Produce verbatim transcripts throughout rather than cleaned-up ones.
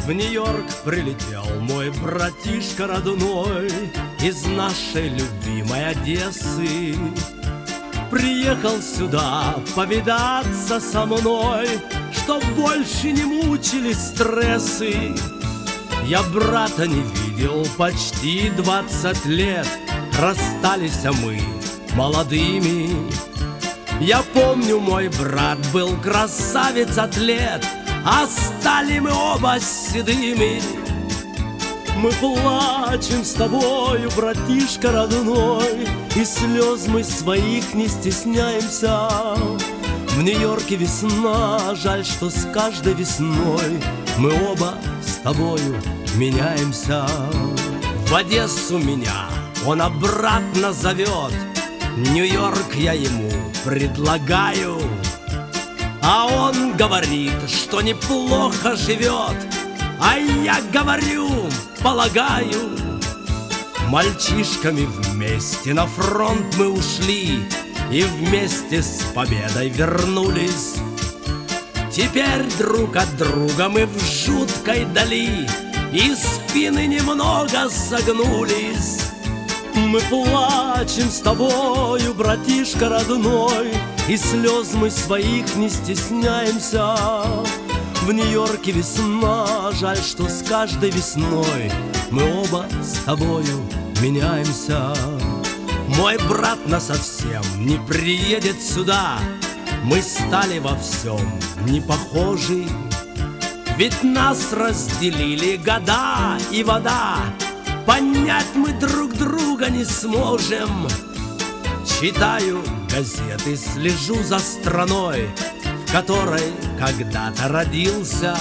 В Нью-Йорк прилетел мой братишка родной из нашей любимой Одессы. Приехал сюда повидаться со мной, чтоб больше не мучили стрессы. Я брата не видел почти двадцать лет, расстались мы молодыми. Я помню, мой брат был красавец-атлет, а стали мы оба седыми. Мы плачем с тобою, братишка родной, и слез мы своих не стесняемся. В Нью-Йорке весна, жаль, что с каждой весной мы оба с тобою меняемся. В Одессу меня он обратно зовет, Нью-Йорк я ему предлагаю, а он говорит, что неплохо живет, а я говорю, полагаю. Мальчишками вместе на фронт мы ушли и вместе с победой вернулись. Теперь друг от друга мы в жуткой дали, и спины немного согнулись. Мы плачем с тобою, братишка родной, и слез мы своих не стесняемся. В Нью-Йорке весна, жаль, что с каждой весной мы оба с тобою меняемся. Мой брат насовсем не приедет сюда, мы стали во всем не похожи. Ведь нас разделили года и вода, понять мы друг друга не сможем. Читаю газеты, слежу за страной, в которой когда-то родился.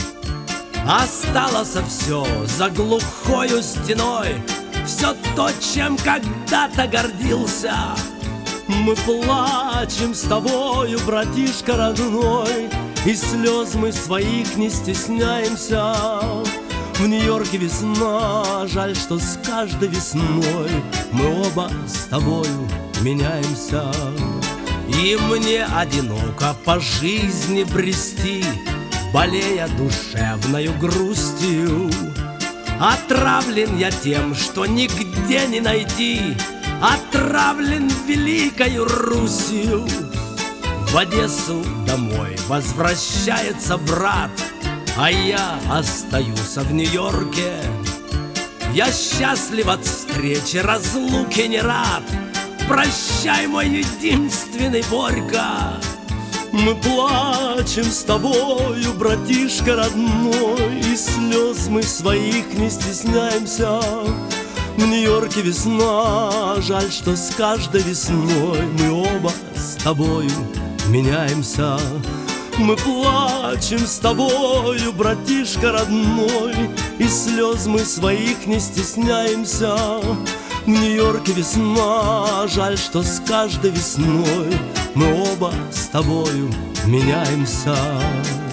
Осталось все за глухою стеной, все то, чем когда-то гордился. Мы плачем с тобою, братишка родной, и слез мы своих не стесняемся. В Нью-Йорке весна, жаль, что с каждой весной мы оба с тобою меняемся. И мне одиноко по жизни брести, болея душевною грустью. Отравлен я тем, что нигде не найти, отравлен великою Русью. В Одессу домой возвращается брат, а я остаюсь в Нью-Йорке. Я счастлив от встречи, разлуки не рад. Прощай, мой единственный Борька. Мы плачем с тобою, братишка родной, и слез мы своих не стесняемся. В Нью-Йорке весна, жаль, что с каждой весной мы оба с тобою меняемся. Мы плачем с тобою, братишка родной, и слез мы своих не стесняемся. В Нью-Йорке весна, жаль, что с каждой весной мы оба с тобою меняемся.